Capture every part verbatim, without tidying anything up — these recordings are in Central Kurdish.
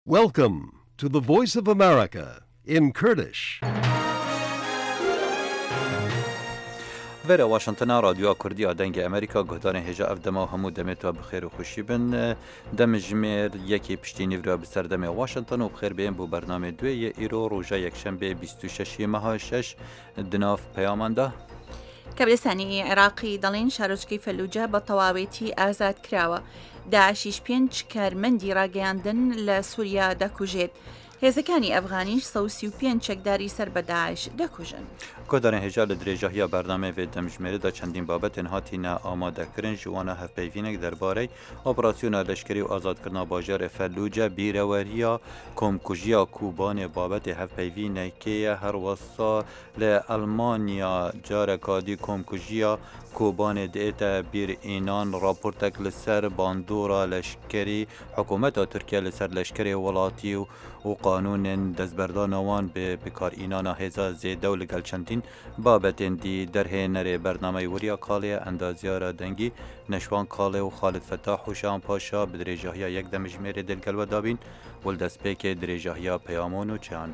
Welcome to the Voice of America in Kurdish. ویره واشنطن رادیو کردی دنگ امریکا گهدار هجا اف دما و همو دمت و بخیر و خوشی بن دم جمیر یکی پشتی نیورا بسر دم واشنطن و بخیر بین بو برنامه دوی ایرو روژا یک شنبه بیست و شش ماه شش دناف پیامانده کەبرستانی عێراقی دەڵێن شارۆچکەی فەلوجە بە تەواوێتی ئازاد کراوە. داعشیش پێنج کارمەندی ڕاگەیاندن لە سووریا دەکوژێت. هێزەکانی ئەفغانیش سە و سی و پێنج چەکداری سەر بە داعش دەکوژن. گهدار هجا لە درێژەهیا بەرنامە وێ دەمژمێرەدا چەندین بابەتێن هاتینە ئامادەکردن جوانە هەفپەیڤینێک دەربارەی ئۆپراسیۆنە لەشکری و ئازادکردنا باژارێ فەلوجە بیرەوەریە کۆمکوژیە کوبانێ بابەتێ هەفپەیڤینێکەیە هەروەسا لە ئەلمانیا جارێکادی کۆمکوژیە کوبانێ دێتە بیرئینان راپۆرتێک لەسەر باندۆرا لەشکری حکوومەتە تورکیا لەسەر لەشکری وڵاتی و و قانونên dezberdanwan bi bikarînana hêza zêde û li gel çendîn babetên dî derhênerê bernameyê weriya Kalê endaziyara dengî Neşwan Kalê û Xalid Fetah û Şahan Paşa bi dirêjahiya yek demijmêrê dêlgelwe dabîn û li destpêkê dirêjahiya peyamon û çiyan.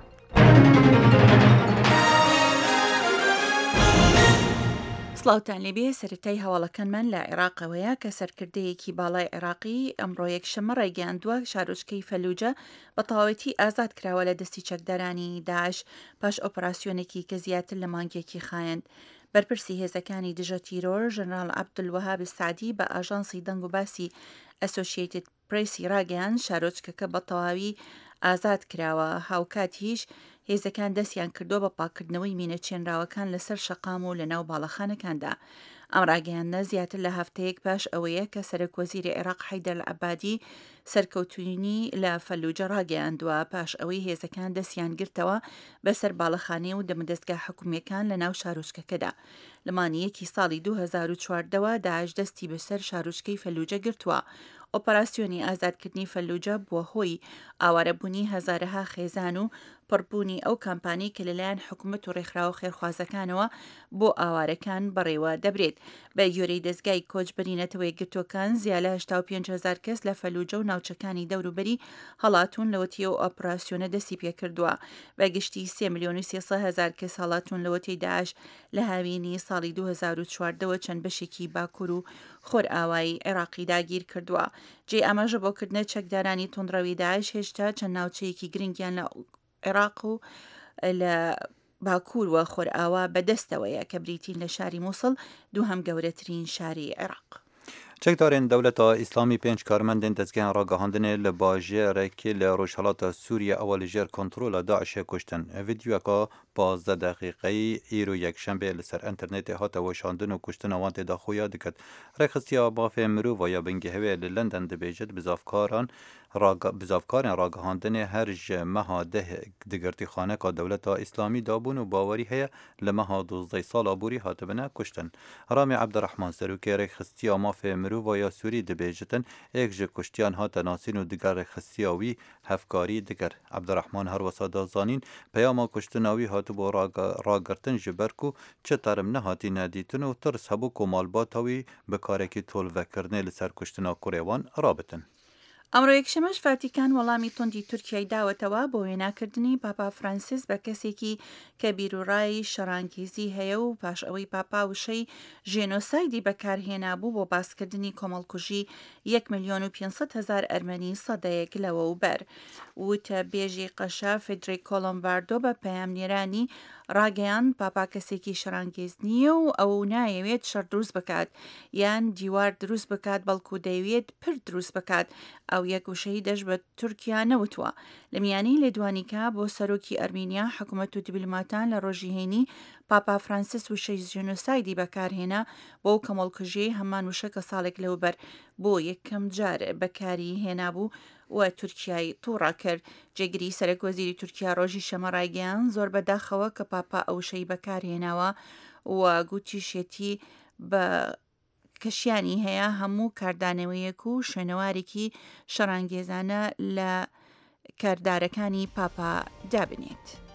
سڵاوتان لێبێ سەرەتای هەواڵەکانمان لە عێراقەوەیە کە سەرکردەیەکی باڵای عێراقی ئەمڕۆ یەکشەممە ڕێگەیاندووە شارۆچکەی فەلوجە بە تەواوەتی ئازاد کراوە لە دەستی چەکدارانی داعش پاش ئۆپراسیۆنێکی کە زیاتر لە مانگێکی خایەند. بەرپرسی هێزەکانی دژە تیرۆر ژەنرال عەبدولوەهاب سعدی بە ئاژانسی دەنگ و باسی ئەسۆسیێتد پرێسی ڕاگەیاند شارۆچکەکە بە تەواوی ئازاد کراوە. هاوکاتیش هێزەکان دەستیان کردو بە پاکردنەوەی مینە چێنراوەکان لەسەر شەقام و لە ناو باڵەخانەکاندا. ئەم ڕاگەیاندنە زیاتر لە هەفتەیەک پاش ئەوەیە کە سەرۆکوەزیری عێراق حەیدەر العەبادی سەرکەوتوونی لە فەلوجە ڕاگەیاندووە پاش ئەوەی هێزەکان دەستیان گرتەوە بەسەر باڵەخانەی و دەمەدەستگا حکوومیەکان لە ناو شارۆچکەکەدا. لە مانیەکی ساڵی دوو هەزار و چواردەوە داعش دەستی بەسەر شارۆچکەی فەلوجە گرتووە. ئۆپەراسیۆنی ئازادکردنی فەلوجە بووە هۆی ئاوارەبوونی هەزارەها خێزان و پڕبوونی ئەو کامپانی کە لەلایەن حکوومەت و ڕێکخراوە خێرخوازەکانەوە بۆ ئاوارەکان بەڕێوە دەبرێت. بە گوێرەی دەستگای کۆچبەرینەتەوەی گرتوەکان زیالە هەشتا و پێنج هەزار کەس لە فەلوجە و ناوچەکانی دەوروبەری هەڵاتون لەوەتی و ئۆپراسیۆنە دەستی پێکردووە. بە گشتی سێ ملیۆن و سێسەد هەزار کەس هەڵاتون لەوەتی داعش لە هاوینی ساڵی دوو هەزار و چواردەوە چەند بەشێکی باکوور و خۆر ئاوایی عێراقی داگیر کردووە. جێ ئاماژە بۆکردنە چەکدارانی تۆندڕەوی داعش هێشتا چەند ناوچەیەکی گرنگیان لە عێراق و لە باکوور و خۆر ئاوا بەدەستەوەیە کە بریتین لە شاری مووسڵ دووهەم گەورەترین شاری عێراق. چەکدارên dewleta îslamî pênc karmendên dezgehên ragihandinê li bajêrekê li Rojhilata Sûriya ew li jêr kontrola Daişê kuştin. Vîdyoyeka panzdeh deqîqeyî îro yekşembê li ser internetê hate weşandin û kuştina wan tê daxuya diket. Rêxistiya bavê mirov ya bingehewê li London dibêjit bizavkaran bizavkarên ragihandinê her ji meha deh digirtîxaneka dewleta îslamî dabûn û bawerî heye li meha dozdeh sala borî hatibine kuştin. Ramê Ebdirehman serokê rêxistiya mafê mirov ya Sûrî dibêjitin êk ji kuştiyan hate nasîn û diger rêxistiya wî hevkarî dikir. Ebdirehman her wisa da zanîn peyama kuştina wî hatibû ragirtin ji ber ku çi terim nehatîne dîtin û tirs hebû ku malbata wî bi karekî tolvekirinê li ser kuştina kurê wan rabitin. ئەمڕۆ یەکشەمەش ڤاتیکان وەڵامی تۆندی تورکیای داوەتەوە بۆ وێناکردنی پاپا فرانسیس بە کەسێکی کە بیرروڕایی شەڕانگیزی هەیە و پاش ئەوەی پاپا وشەی ژێنۆسایدی بەکارهێنابوو بۆ باسکردنی کۆمەڵکوژی یەک ملیۆن و پێنجسەد هەزار ئەرمەنی سەدەیەک لەوە و بەر. وتە بێژی قەشا فێدریک کۆلۆمباردۆ بە پەیامنێرانی ڕاگەیان پاپا کەسێکی شەڕانگیز نییە و ئەو نایەوێت شەڕ دروست بکات یان دیوار دروست بکات بەڵکو دەیەوێت پر دروست بکات. ئەو یەک وشەی دەست بە تورکیا نەوتووە. لە میانەی لێدوانیکە بۆ سەرۆکی ئەرمینیا حکوومەت و دیبلۆماتان لە ڕۆژی هەینی پاپا فرانسیس وشەی ژێنۆسایدی بەکارهێنا بۆ ئەو کۆمەڵکوژیەی هەمان وشەکە ساڵێک لەوبەر بۆ یەکەم جار بەکاری هێنابوو و تورکیای تووڕا کرد. جێگیری سەرۆکوەزیری تورکیا ڕۆژی شەمە ڕایگەیاند زۆر بەداخەوە کە پاپا ئەو وشەی بەکارهێناوە و گوتیشێتی بە کەشیانی هەیە هەموو کاردانەوەیەک و شوێنەوارێکی شەڕانگێزانە لە کاردارەکانی پاپا دابنێت.